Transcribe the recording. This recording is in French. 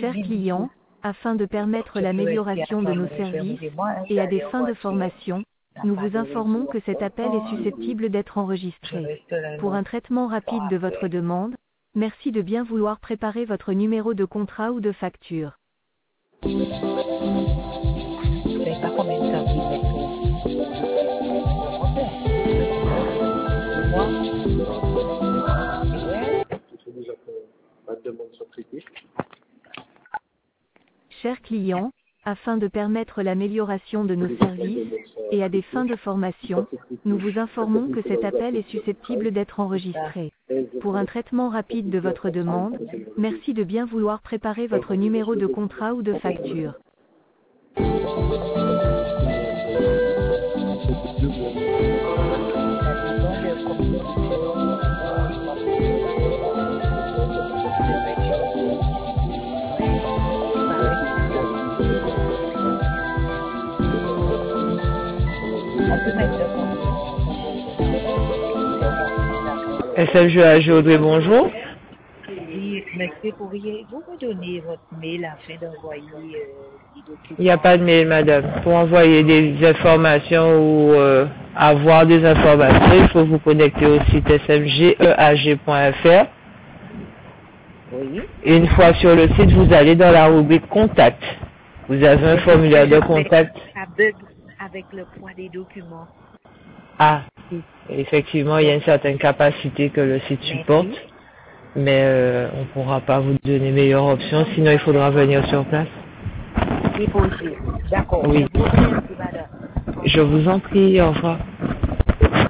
Chers clients, afin de permettre l'amélioration de nos services et à des fins de formation, nous vous informons que cet appel est susceptible d'être enregistré. Pour un traitement rapide de votre demande, merci de bien vouloir préparer votre numéro de contrat ou de facture. Chers clients, afin de permettre l'amélioration de nos services et à des fins de formation, nous vous informons que cet appel est susceptible d'être enregistré. Pour un traitement rapide de votre demande, merci de bien vouloir préparer votre numéro de contrat ou de facture. SMGAG Audrey, bonjour. Oui, merci. Pourriez-vous me donner votre mail afin d'envoyer les documents? Il n'y a pas de mail, madame. Pour envoyer des informations ou avoir des informations, il faut vous connecter au site smgeag.fr. Oui. Et une fois sur le site, vous allez dans la rubrique Contact. Vous avez un formulaire de contact. Ça bug avec le poids des documents. Ah, effectivement, il y a une certaine capacité que le site supporte, mais on ne pourra pas vous donner meilleure option, sinon il faudra venir sur place. C'est possible. D'accord. Oui. Merci, madame. Je vous en prie, au revoir.